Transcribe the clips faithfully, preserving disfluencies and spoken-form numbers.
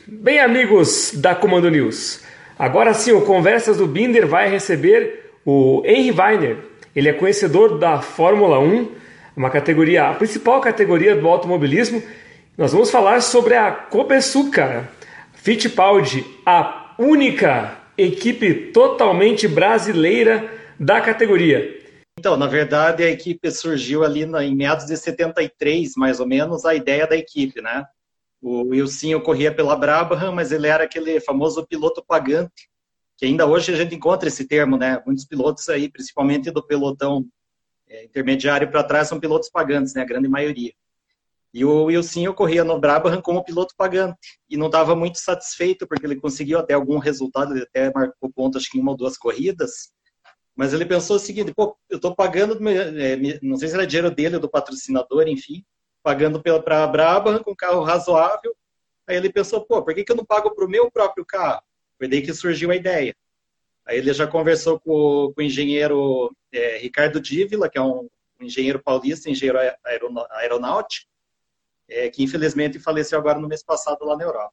Bem, amigos da Comando News, agora sim o Conversas do Binder vai receber o Henry Weiner. Ele é conhecedor da Fórmula um, uma categoria, a principal categoria do automobilismo. Nós vamos falar sobre a Copersucar Fittipaldi, a única equipe totalmente brasileira da categoria. Então, na verdade, a equipe surgiu ali na, em meados de setenta e três, mais ou menos, a ideia da equipe, né? O Wilsinho corria pela Brabham, mas ele era aquele famoso piloto pagante, que ainda hoje a gente encontra esse termo, né? Muitos pilotos aí, principalmente do pelotão é, intermediário para trás, são pilotos pagantes, né? A grande maioria. E o Wilsinho corria no Brabham como piloto pagante, e não estava muito satisfeito, porque ele conseguiu até algum resultado, ele até marcou ponto, acho que em uma ou duas corridas, mas ele pensou o seguinte, pô, eu estou pagando, não sei se era dinheiro dele ou do patrocinador, enfim, pagando para a Brabham com um carro razoável. Aí ele pensou, pô, por que, que eu não pago para o meu próprio carro? Foi daí que surgiu a ideia. Aí ele já conversou com, com o engenheiro é, Ricardo Dívila, que é um, um engenheiro paulista, engenheiro aeronáutico, é, que infelizmente faleceu agora no mês passado lá na Europa.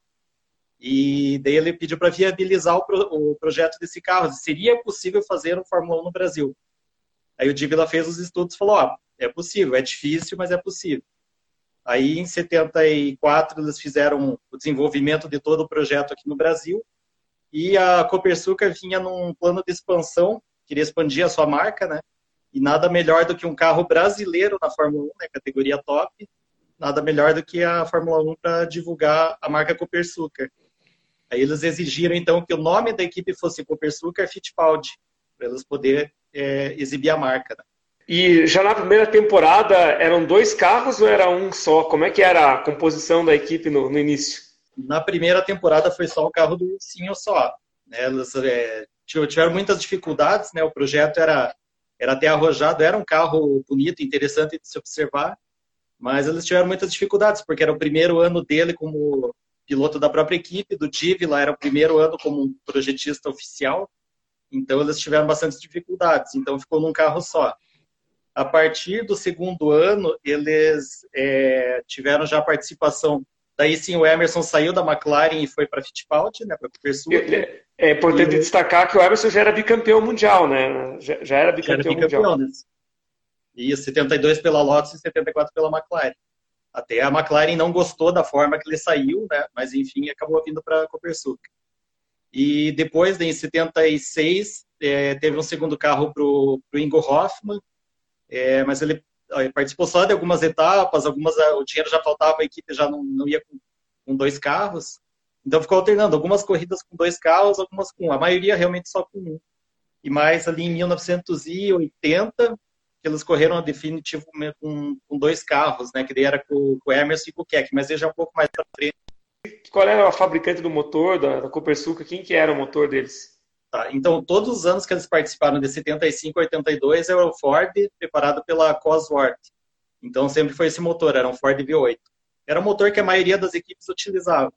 E daí ele pediu para viabilizar o, pro, o projeto desse carro. Seria possível fazer um Fórmula um no Brasil? Aí o Dívila fez os estudos e falou, ó, é possível, é difícil, mas é possível. Aí, em setenta e quatro, eles fizeram o desenvolvimento de todo o projeto aqui no Brasil. E a Copersucar vinha num plano de expansão, queria expandir a sua marca, né? E nada melhor do que um carro brasileiro na Fórmula um, né? Categoria top. Nada melhor do que a Fórmula um para divulgar a marca Copersucar. Aí eles exigiram, então, que o nome da equipe fosse Copersucar Fittipaldi, para eles poderem é, exibir a marca, né? E já na primeira temporada eram dois carros ou era um só? Como é que era a composição da equipe no, no início? Na primeira temporada foi só o carro do Wilsinho só. Né? Eles é, tiveram muitas dificuldades, né? O projeto era, era até arrojado, era um carro bonito, interessante de se observar, mas eles tiveram muitas dificuldades, porque era o primeiro ano dele como piloto da própria equipe, do Dívila era o primeiro ano como um projetista oficial, então eles tiveram bastante dificuldades, então ficou num carro só. A partir do segundo ano, eles é, tiveram já participação. Daí sim, o Emerson saiu da McLaren e foi para a Fittipaldi, né, para a Copersucar. É, é importante e... destacar que o Emerson já era bicampeão mundial, né? Já, já era bicampeão, já era bicampeão mundial. Né? E setenta e dois pela Lotus e setenta e quatro pela McLaren. Até a McLaren não gostou da forma que ele saiu, né? Mas enfim, acabou vindo para a Copersucar. E depois, em setenta e seis, é, teve um segundo carro para o Ingo Hoffmann. É, mas ele, ele participou só de algumas etapas, algumas o dinheiro já faltava, a equipe já não, não ia com, com dois carros, então ficou alternando, algumas corridas com dois carros, algumas com um, a maioria realmente só com um. E mais ali em mil novecentos e oitenta, que eles correram a definitivo com, com dois carros, né, que daí era com, com o Emerson e com o Keck, mas ele já um pouco mais para frente. Qual era a fabricante do motor da, da Copersucar? Quem que era o motor deles? Tá, então, todos os anos que eles participaram de setenta e cinco a oitenta e dois era o Ford, preparado pela Cosworth. Então, sempre foi esse motor, era um Ford V oito. Era um motor que a maioria das equipes utilizava.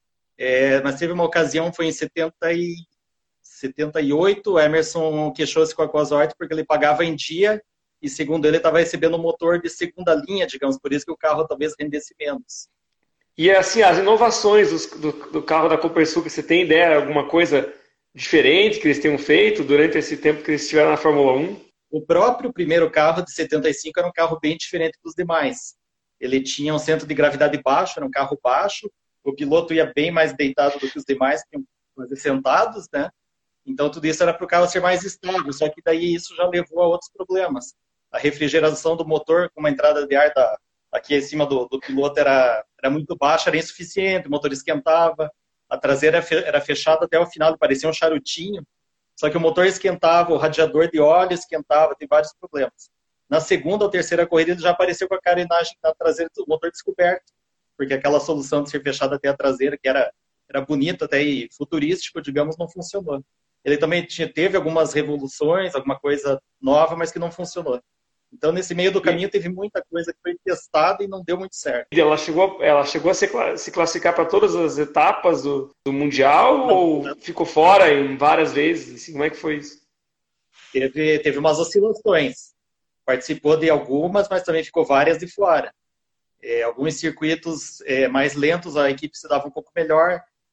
É, mas teve uma ocasião, foi em setenta e, setenta e oito, o Emerson queixou-se com a Cosworth porque ele pagava em dia e, segundo ele, estava recebendo um motor de segunda linha, digamos, por isso que o carro talvez rendesse menos. E, assim, as inovações do, do, do carro da Copersucar, você tem ideia, alguma coisa diferente que eles tenham feito durante esse tempo que eles estiveram na Fórmula um? O próprio primeiro carro de setenta e cinco era um carro bem diferente dos demais. Ele tinha um centro de gravidade baixo, era um carro baixo, o piloto ia bem mais deitado do que os demais, que iam fazer sentados, né? Então tudo isso era para o carro ser mais estável, só que daí isso já levou a outros problemas. A refrigeração do motor, com uma entrada de ar da, aqui em cima do, do piloto era, era muito baixa, era insuficiente, o motor esquentava, a traseira era fechada até o final, parecia um charutinho, só que o motor esquentava, o radiador de óleo esquentava, tem vários problemas. Na segunda ou terceira corrida, ele já apareceu com a carenagem da traseira do motor descoberto, porque aquela solução de ser fechada até a traseira, que era, era bonita até e futurístico, digamos, não funcionou. Ele também tinha, teve algumas revoluções, alguma coisa nova, mas que não funcionou. Então, nesse meio do caminho, teve muita coisa que foi testada e não deu muito certo. Ela chegou, ela chegou a se, se classificar para todas as etapas do, do Mundial não, ou não. ficou fora em várias vezes? Assim, como é que foi isso? Teve, teve umas oscilações. Participou de algumas, mas também ficou várias de fora. É, alguns circuitos é, mais lentos, a equipe se dava um pouco melhor.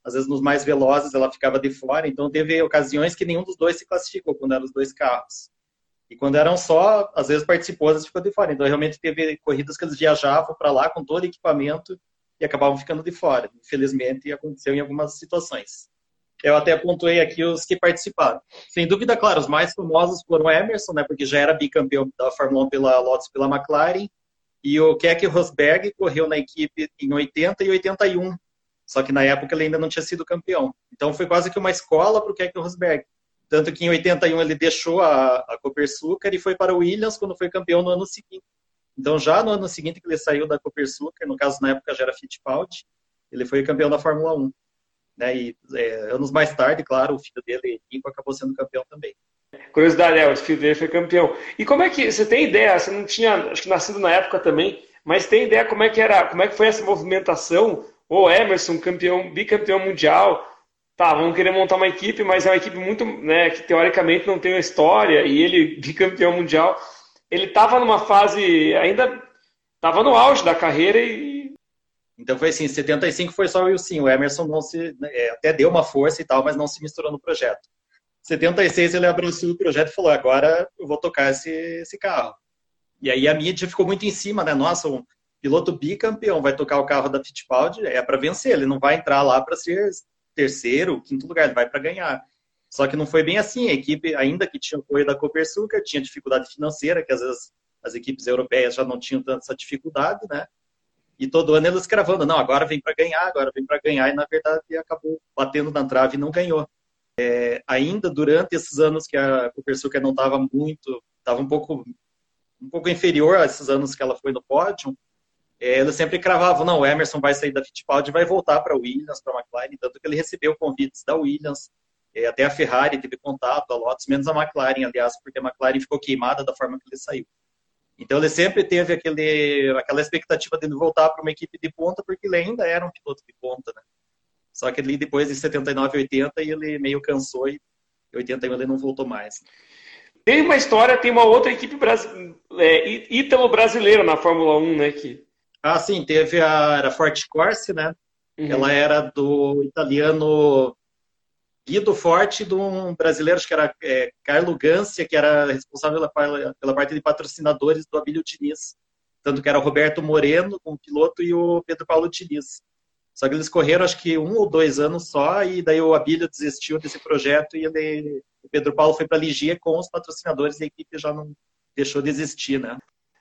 às vezes nos mais velozes ela ficava de fora, então teve ocasiões que nenhum dos dois se classificou, quando eram os dois carros. E quando eram só, às vezes participou, às vezes ficou de fora. Então realmente teve corridas que eles viajavam para lá com todo o equipamento e acabavam ficando de fora. Infelizmente aconteceu em algumas situações. Eu até pontuei aqui os que participaram. Sem dúvida, claro, os mais famosos foram o Emerson, né, porque já era bicampeão da Fórmula um pela Lotus, pela McLaren, e o Keke Rosberg correu na equipe em oitenta e oitenta e um, só que na época ele ainda não tinha sido campeão. Então foi quase que uma escola para o Keke Rosberg. Tanto que em oitenta e um ele deixou a, a Copersucar e foi para o Williams quando foi campeão no ano seguinte. Então já no ano seguinte que ele saiu da Copersucar, no caso na época já era Fittipaldi, ele foi campeão da Fórmula um. Né? E é, anos mais tarde, claro, o filho dele, Nico, acabou sendo campeão também. Curiosidade, é, o filho dele foi campeão. E como é que, você tem ideia, você não tinha, acho que nascido na época também, mas tem ideia como é que era, como é que foi essa movimentação? O Emerson, campeão, bicampeão mundial, tá, vamos querer montar uma equipe, mas é uma equipe muito, né, que teoricamente não tem uma história, e ele, bicampeão mundial, ele estava numa fase, ainda estava no auge da carreira e... Então foi assim, em setenta e cinco foi só o Wilson, o Emerson não se, é, até deu uma força e tal, mas não se misturou no projeto. Em setenta e seis ele abraçou o projeto e falou, agora eu vou tocar esse, esse carro. E aí a mídia ficou muito em cima, né, nossa, um piloto bicampeão vai tocar o carro da Fittipaldi, é para vencer, ele não vai entrar lá para ser terceiro, quinto lugar, ele vai para ganhar. Só que não foi bem assim, a equipe, ainda que tinha apoio da Copersucar, tinha dificuldade financeira, que às vezes as equipes europeias já não tinham tanta essa dificuldade, né? E todo ano eles cravando, não, agora vem para ganhar, agora vem para ganhar, e na verdade acabou batendo na trave e não ganhou. É, ainda durante esses anos que a Copersucar não estava muito, estava um pouco, um pouco inferior a esses anos que ela foi no pódio, é, eles sempre cravavam, não, o Emerson vai sair da Fittipaldi e vai voltar para a Williams, para a McLaren, tanto que ele recebeu convites da Williams, é, até a Ferrari teve contato, a Lotus, menos a McLaren, aliás, porque a McLaren ficou queimada da forma que ele saiu. Então ele sempre teve aquele, aquela expectativa de ele voltar para uma equipe de ponta, porque ele ainda era um piloto de ponta, né? Só que ali depois de setenta e nove, oitenta, ele meio cansou e em oitenta e um ele não voltou mais. Tem uma história, tem uma outra equipe brasi- é, ítalo-brasileira na Fórmula um, né? Que... Ah, sim, teve a, era a Forte Corse, né? Uhum. Ela era do italiano Guido Forte, de um brasileiro, acho que era é, Carlo Gancia, que era responsável pela, pela parte de patrocinadores do Abílio Diniz. Tanto que era o Roberto Moreno como piloto e o Pedro Paulo Diniz. Só que eles correram acho que um ou dois anos só, e daí o Abílio desistiu desse projeto e ele, o Pedro Paulo foi para a Ligier com os patrocinadores e a equipe já não deixou de existir, né?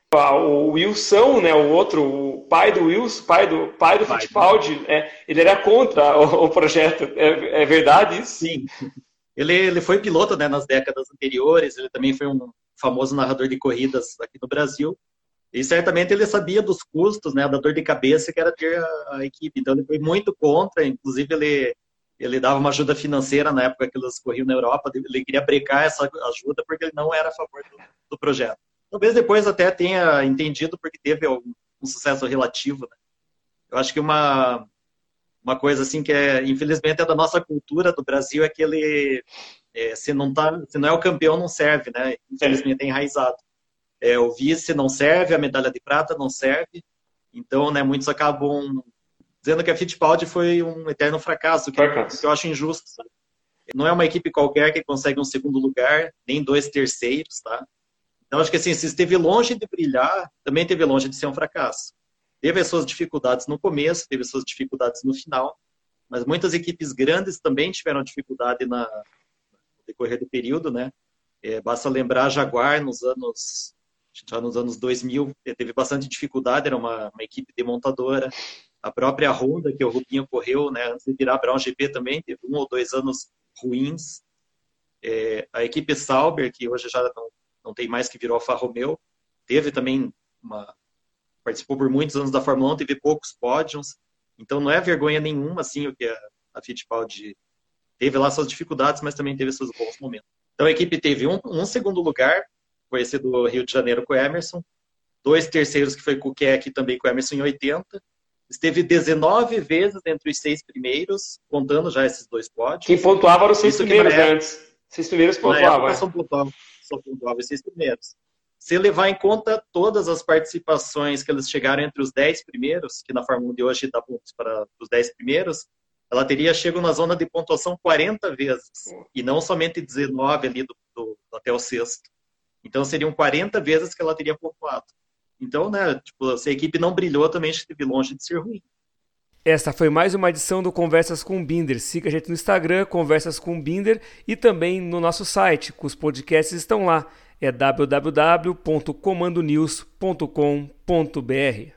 O Wilson, né, o outro, o pai do Wilson, pai do, pai do pai, Fittipaldi, é, ele era contra o, o projeto. É, é verdade isso? Sim. Ele, ele foi piloto, né, nas décadas anteriores, ele também foi um famoso narrador de corridas aqui no Brasil. E certamente ele sabia dos custos, né, da dor de cabeça que era ter a, a equipe. Então ele foi muito contra, inclusive ele, ele dava uma ajuda financeira na época que eles corriam na Europa, ele queria brecar essa ajuda porque ele não era a favor do, do projeto. Talvez depois até tenha entendido porque teve um, um sucesso relativo, né? Eu acho que uma, uma coisa assim que é, infelizmente é da nossa cultura do Brasil é que ele, é, se, não tá, se não é o campeão não serve, né? Infelizmente é enraizado. É, o vice não serve, a medalha de prata não serve, então, né, muitos acabam dizendo que a Fittipaldi foi um eterno fracasso, que, fracasso. que eu acho injusto, sabe? Não é uma equipe qualquer que consegue um segundo lugar, nem dois terceiros, tá? Então, acho que assim, se esteve longe de brilhar, também esteve longe de ser um fracasso. Teve as suas dificuldades no começo, teve as suas dificuldades no final, mas muitas equipes grandes também tiveram dificuldade na, no decorrer do período, né? É, basta lembrar a Jaguar nos anos, já nos anos dois mil, teve bastante dificuldade, era uma, uma equipe demontadora. A própria Honda, que o Rubinho correu, né, antes de virar Brown G P também, teve um ou dois anos ruins. É, a equipe Sauber, que hoje já não não tem mais, que virou Alfa Romeo, teve também uma... participou por muitos anos da Fórmula um, teve poucos pódios, então não é vergonha nenhuma, assim, o que a, a Fittipaldi teve lá suas dificuldades, mas também teve seus bons momentos. Então a equipe teve um, um segundo lugar, foi esse do Rio de Janeiro com o Emerson, dois terceiros que foi com o Keck, também com o Emerson em oitenta, esteve dezenove vezes entre os seis primeiros, contando já esses dois pódios. Quem pontuava eram os seis primeiros antes. Seis primeiros pontuavam. Só pontuavam, só pontuavam os seis primeiros. Se levar em conta todas as participações que eles chegaram entre os dez primeiros, que na Fórmula um de hoje dá pontos para os dez primeiros, ela teria chego na zona de pontuação quarenta vezes, e não somente dezenove ali do, do, até o sexto. Então, seriam quarenta vezes que ela teria pontuado. Então, né, tipo, se a equipe não brilhou, também esteve longe de ser ruim. Esta foi mais uma edição do Conversas com Binder. Siga a gente no Instagram, Conversas com Binder, e também no nosso site, que os podcasts estão lá. É w w w ponto comando news ponto com ponto b r.